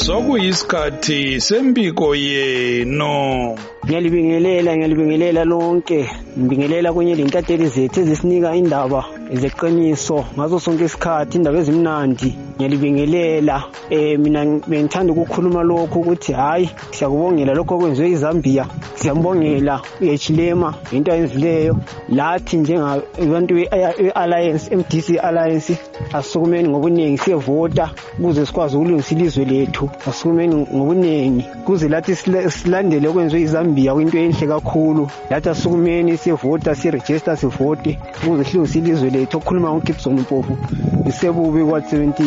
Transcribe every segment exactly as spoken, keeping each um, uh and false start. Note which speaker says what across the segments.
Speaker 1: Sokuyisikhathi sembiko yeno.
Speaker 2: Ngiyalibingelela ngiyalibingelela lonke. Ngibingelela kwenye lentateli zethu ezisinika indaba ezeqiniso ngazo sonke isikhathi, indaba ezimnandi. Ngiyalibingelela. Eh mina bengithanda ukukhuluma lokho ukuthi hayi siyakubongela lokho okwenziwe eZambia. Siyambongela uHlema into ayenzileyo. Lathi njengabantu beAlliance M D C Alliance asukumeni ngobuningi siyevota ukuze sikwazi ukulungisa ilizwe lethu. Asukumeni ngobuningi kuze lathi silandele okwenziwe eZambia kwinto enhle kakhulu. Lathi asukumeni siyevota siregister sivote ukuze silungise ilizwe lethu. Okukhuluma ngoGibson Mpofu isebubi kwa seventeen.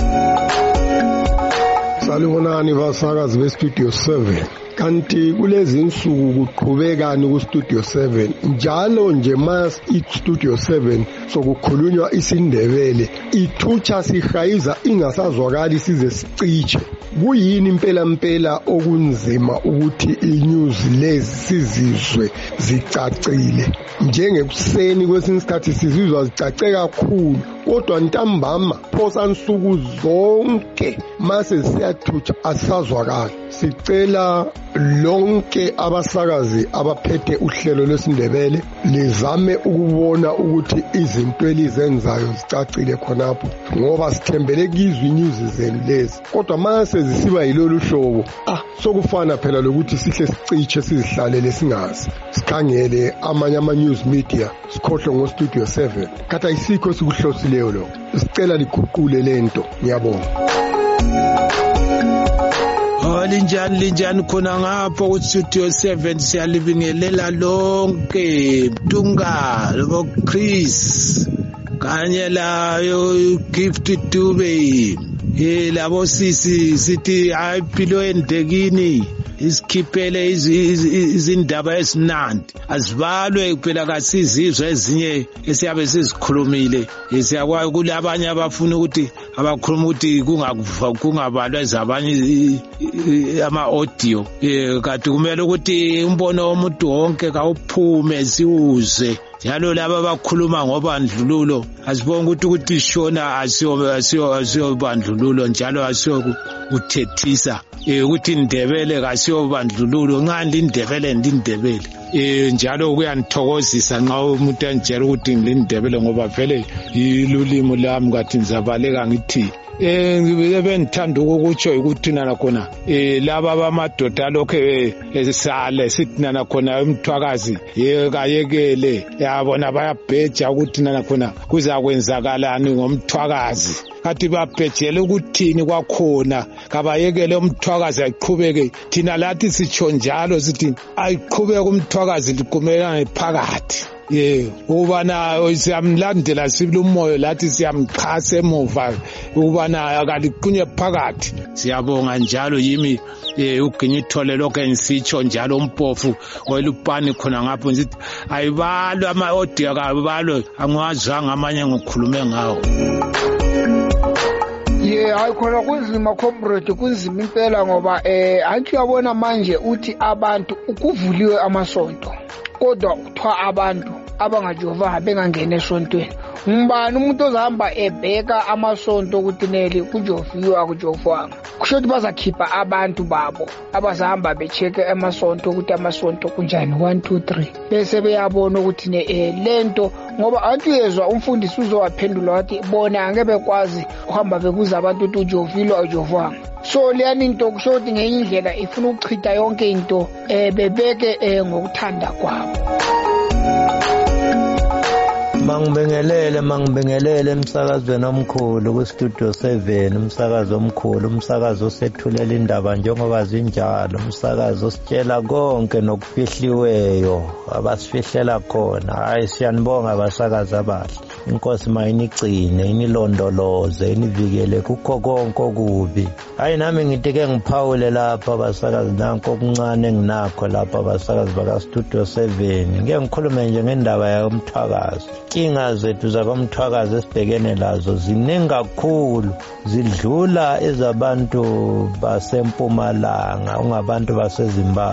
Speaker 3: Salibonani basakazi beStudio seven. Kanti kulezi insuku kuqhubekani kuStudio seven njalo nje mas iStudio seven sokukhulunywa isindebele ithutsha sihayiza ingasazwakali size siciche. Kuyini impela impela okunzima ukuthi inews lezi sizizwe zicacile njengekuseni kwesinye isikhathi sizizwa zicace kakhulu kodwa ntambama phosa nsuku zonke mase siyathutsha asazwakali. Sicela lonke abasakazi abaphethe uhlelo lwesindebele lizame ukubona ukuthi izinto elizenzayo zicacile khonapho ngoba sithembele kizwe inews zenu lezi kodwa mase zisiba yilolu hlobo ah sokufana phela lokuthi sihle siciche sizihlalele singazi sikhangele amanye ama news media sikhohle ngoStudio seven. Kata isikho sikuhlosileyo lo sicela liguqule lento. Ngiyabonga.
Speaker 1: Linjani linjani khona ngapho kuStudio seven siyalibingelela lonke Dunga lo Chris kanye layo Gift Dube eh labo sisi sithi ayiphilo endekini isikhiphele izindaba ezinandi azibalwe kuphela kasizizwe ezinye esiyabe sizikhulumile esiyakwazi kulabanye abafuna ukuthi abakhuluma ukuthi kungakuva kungabalwa ezabanye ama audio kanti kumele ukuthi umbono womuntu wonke kawuphume siuze njalo laba abakhuluma ngobandlululo asibonga ukuthi ukuthi shona asiyo asiyo asiyo bandlululo njalo asiyo kuthethisa ukuthi indebele kasiyo bandlululo ngandi indebele ndindebele eh njalo kuyanithokozisa nxa umuntu enjela ukuthi ngilindebele ngoba vele ilulimo lami kathi ngizabaleka ngithi eh ngibe ngithanda ukukutsho ukuthi nana khona eh laba bamadoda lokho esale sithi nana khona umthwakazi yekayekele yabona bayabheja ukuthi nana khona kuzakwenzakalani ngomthwakazi kathi babhejele ukuthini kwakhona kabayekele umthwakazi ayiqhubeke thina lathi sitsho njalo sithi ayiqhubeke umthwakazi liqumelana phakathi ye ubana siyamlandela sibile umoya lathi siyamxhasa emuva ubana akaliqunye phakathi. Siyabonga njalo yimi uginyithole lokho engisitsho njalo Mpofu welupani khona ngapho ngithi ayibalwe ama audio kabalwe angwazanga amanye ngokhulume ngawo.
Speaker 4: Ye ayikhona kunzima comrade kunzima impela ngoba eh anti uyabona manje uthi abantu ukuvuliwe amasonto kodwa kuthiwa abantu abangajova bengangena esontweni. Ngibani umuntu ozahamba ebheka amasonto ukuthi neli kujoviwe akujovwanga kusho ukuthi bazakhipha abantu babo abazahamba becheke amasonto ukuthi amasonto kunjani one two three bese beyabona ukuthi ne lento ngoba anti uyezwa umfundisi uzowaphendula wathi bona angeke bekwazi uhamba bekuza abantu ukuthi ujovile awujovwanga. So leyani into kusho ukuthi ngenye indlela ifuna ukuchitha yonke into eh bebeke ngokuthanda kwabo.
Speaker 5: Mangibingelele mangibingelele emsakazweni omkhulu kuStudio seven umsakazo omkhulu umsakazo osethulela indaba njengoba zinjalo umsakazo ositshela konke nokufihliweyo abasifihlela khona. Hayi siyanibonga abasakazi abahle. Inkosi mayinigcine inilondoloze inivikele kukho konke okubi. Hayi nami ngithi ke ngiphawule lapha abasakazi nanko okuncane enginakho lapha abasakazi bakaStudio seven. Ngeke ngikhulume nje ngendaba yomthwakazi. Inkinga zethu zakomthwakazi esibhekene lazo ziningi kakhulu zidlula ezabantu baseMpumalanga ungabantu baseZimbabwe.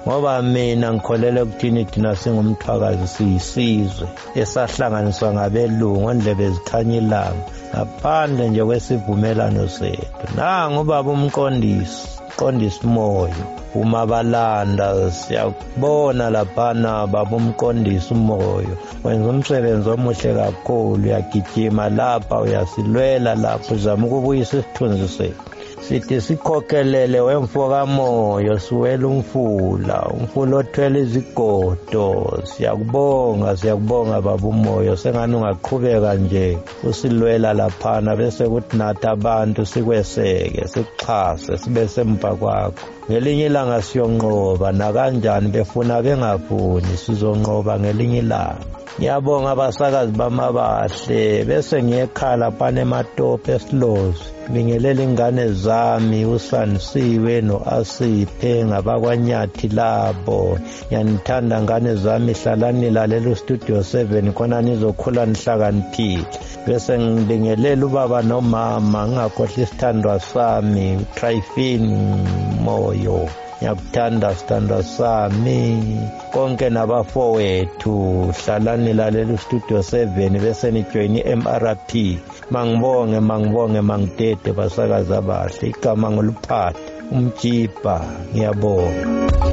Speaker 5: ngoba mina ngikholele ukuthini thina singumthwakazi siyisizwe esahlanganiswa ngabelungu ondlebe zikhanya ilanga ngaphandle nje kwesivumelano sethu. Nangu baba umqondisi umqondisi moyo uMabalanda, siyakubona laphana baba umqondisi umoyo, wenza umsebenzi omuhle kakhulu, uyagijima lapha, uyasilwela lapha, uzama ukubuyisa isithunzi sethu. Sithi sikhokhelele wemfoka moyo, siwela umfula, umfula othwele izigodo. Siyakubonga, siyakubonga baba umoyo, sengani ungaqhubeka nje usilwela laphana bese kuthi nathi abantu sikweseke, sikuxhase, sibe semva kwakho. Ngelinye ilanga siyonqoba, nakanjani befuna bengafuni sizonqoba ngelinye ilanga. Ngiyabonga abasakazi bamabahle, bese ngiyekhala phana ematope esilozi. Bingelela ingane zami uSansiwe noAsiphe ngabakwanyathi labo. Ngiyanithanda ngane zami, hlalani lalela Studio seven khona nizokhula nihlakaniphile. Bese ngibingelela ubaba nomama, ngingakhohlwa isithandwa sami Tryphine Moyo. Ngiyakuthanda sithandwa sami, konke nabafowethu hlalani lalela Studio seven bese nijoin i-M R P. Mangibonge mangibonge mangidede basakazi abahle, igama ngoluphathe umjiba. Ngiyabonga.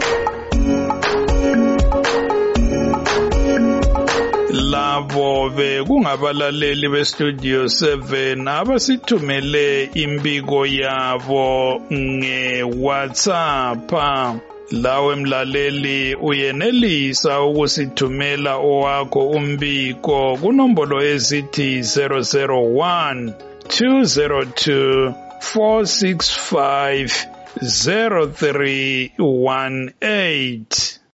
Speaker 1: Labo bekungabalaleli beStudio seven abasithumele imbiko yabo nge-WhatsApp. Lawe mlaleli uyenelisa ukusithumela owakho umbiko kunombolo ezithi zero zero one two zero two four six five zero three one eight.